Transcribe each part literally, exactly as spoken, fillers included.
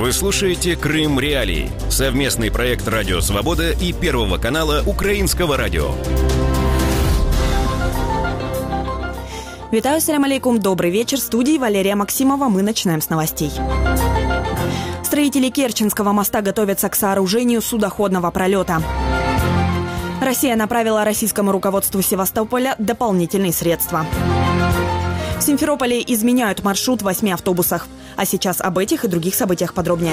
Вы слушаете «Крым Реалии» – совместный проект «Радио Свобода» и Первого канала Украинского радио. Витаю, салям алейкум, добрый вечер. В студии Валерия Максимова. Мы начинаем с новостей. Строители Керченского моста готовятся к сооружению судоходного пролета. Россия направила российскому руководству Севастополя дополнительные средства. В Симферополе изменяют маршрут в восьми автобусах. А сейчас об этих и других событиях подробнее.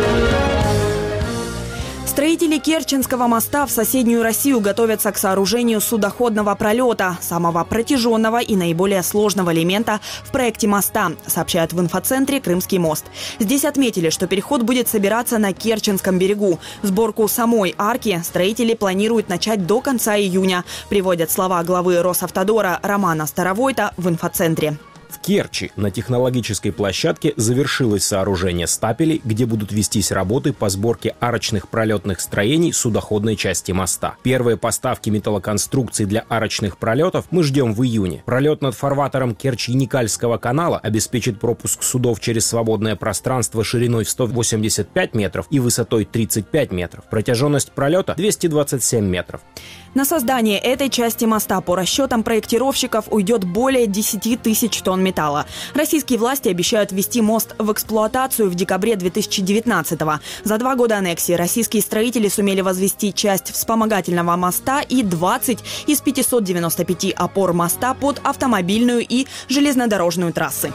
Строители Керченского моста в соседнюю Россию готовятся к сооружению судоходного пролета, самого протяженного и наиболее сложного элемента в проекте моста, сообщают в инфоцентре «Крымский мост». Здесь отметили, что переход будет собираться на Керченском берегу. Сборку самой арки строители планируют начать до конца июня, приводят слова главы Росавтодора Романа Старовойта в инфоцентре. В Керчи на технологической площадке завершилось сооружение стапелей, где будут вестись работы по сборке арочных пролетных строений судоходной части моста. Первые поставки металлоконструкций для арочных пролетов мы ждем в июне. Пролет над фарватером Керчь-Яникальского канала обеспечит пропуск судов через свободное пространство шириной в сто восемьдесят пять метров и высотой тридцать пять метров. Протяженность пролета двести двадцать семь метров. На создание этой части моста по расчетам проектировщиков уйдет более десяти тысяч тонн металла. Российские власти обещают ввести мост в эксплуатацию в декабре две тысячи девятнадцатого. За два года аннексии российские строители сумели возвести часть вспомогательного моста и двадцать из пятисот девяноста пяти опор моста под автомобильную и железнодорожную трассы.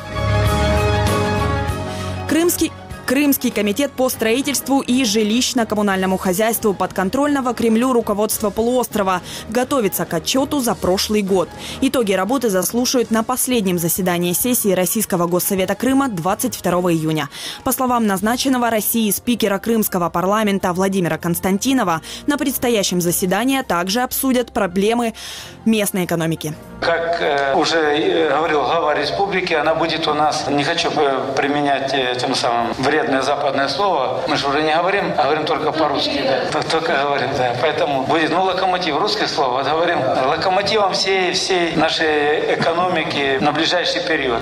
Крымский Крымский комитет по строительству и жилищно-коммунальному хозяйству подконтрольного Кремлю руководства полуострова готовится к отчету за прошлый год. Итоги работы заслушают на последнем заседании сессии Российского Госсовета Крыма двадцать второго июня. По словам назначенного Россией спикера Крымского парламента Владимира Константинова, на предстоящем заседании также обсудят проблемы местной экономики. Как э, уже говорил глава республики, она будет у нас, не хочу применять э, тем самым вредное западное слово, мы же уже не говорим, а говорим только по-русски, да, только говорим, да, поэтому будет, ну, локомотив, русское слово, вот говорим, локомотивом всей, всей нашей экономики на ближайший период.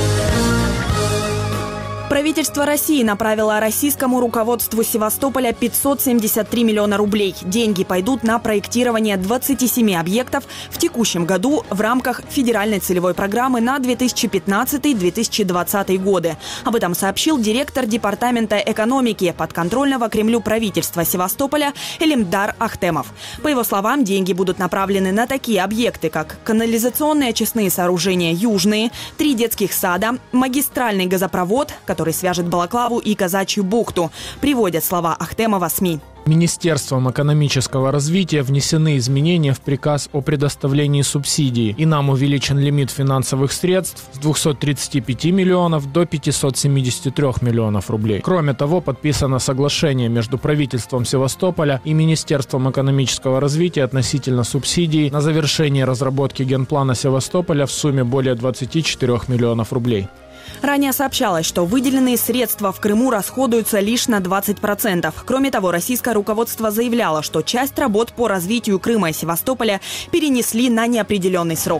Правительство России направило российскому руководству Севастополя пятьсот семьдесят три миллиона рублей. Деньги пойдут на проектирование двадцати семи объектов в текущем году в рамках федеральной целевой программы на две тысячи пятнадцатый — две тысячи двадцатый годы. Об этом сообщил директор департамента экономики подконтрольного Кремлю правительства Севастополя Элимдар Ахтемов. По его словам, деньги будут направлены на такие объекты, как канализационные очистные сооружения «Южные», три детских сада, магистральный газопровод, который свяжет Балаклаву и Казачью бухту, приводят слова Ахтемова СМИ. Министерством экономического развития внесены изменения в приказ о предоставлении субсидий, и нам увеличен лимит финансовых средств с двухсот тридцати пяти миллионов до пятисот семидесяти трёх миллионов рублей. Кроме того, подписано соглашение между правительством Севастополя и Министерством экономического развития относительно субсидий на завершение разработки генплана Севастополя в сумме более двадцати четырёх миллионов рублей. Ранее сообщалось, что выделенные средства в Крыму расходуются лишь на двадцать процентов. Кроме того, российское руководство заявляло, что часть работ по развитию Крыма и Севастополя перенесли на неопределенный срок.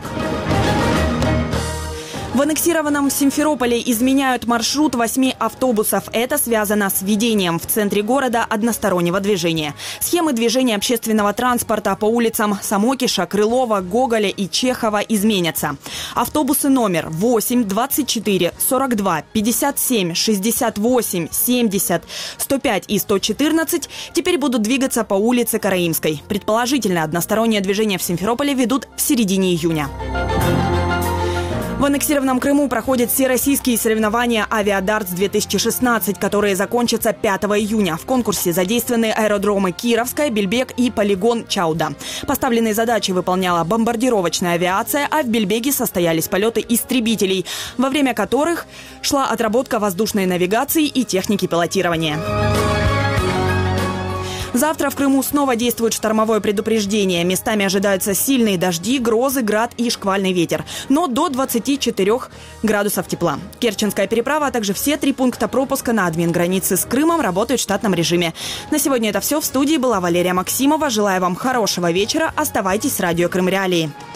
В аннексированном Симферополе изменяют маршрут восьми автобусов. Это связано с введением в центре города одностороннего движения. Схемы движения общественного транспорта по улицам Самокиша, Крылова, Гоголя и Чехова изменятся. Автобусы номер восемь, двадцать четыре, сорок два, пятьдесят семь, шестьдесят восемь, семьдесят, сто пять и сто четырнадцать теперь будут двигаться по улице Караимской. Предположительно, одностороннее движение в Симферополе ведут в середине июня. В аннексированном Крыму проходят всероссийские соревнования «Авиадартс-две тысячи шестнадцать», которые закончатся пятого июня. В конкурсе задействованы аэродромы Кировская, Бельбек и полигон Чауда. Поставленные задачи выполняла бомбардировочная авиация, а в Бельбеге состоялись полеты истребителей, во время которых шла отработка воздушной навигации и техники пилотирования. Завтра в Крыму снова действует штормовое предупреждение. Местами ожидаются сильные дожди, грозы, град и шквальный ветер. Но до двадцати четырёх градусов тепла. Керченская переправа, а также все три пункта пропуска на админ-границе с Крымом работают в штатном режиме. На сегодня это все. В студии была Валерия Максимова. Желаю вам хорошего вечера. Оставайтесь с радио Крым Реалии.